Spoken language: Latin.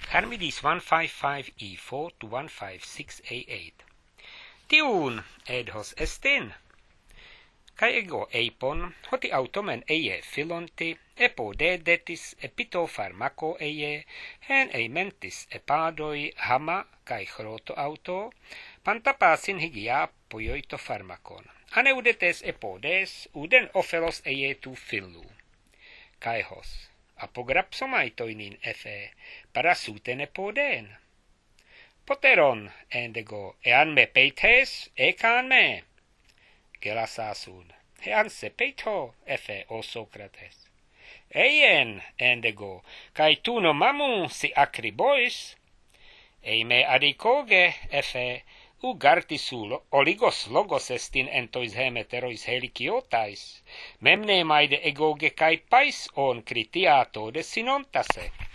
Charmides 155e4 to 156a8. Tiun edhos estin. Kai ego eipon, hoti automen eie philonti, epodedetis epito pharmaco eie, hen eimentis epadoi hama kai chroto auto, pantapasin higia poioito pharmacon. Aneudetes epodes, uden ophelos eie tu phillu. Kaihos, apograpsomaitoinin efe, parasuten epoden. Poteron endego, ean me peites, ekan me. Gelasasun, hean se peito, efe o Socrates. Eien endego, kai tu no mamu si acribois. Eime adicoge, efe, ugartisulo, oligos logos estin entois hemeterois heliciotais. Memne maide egoge kai pais on critiato de sinontase.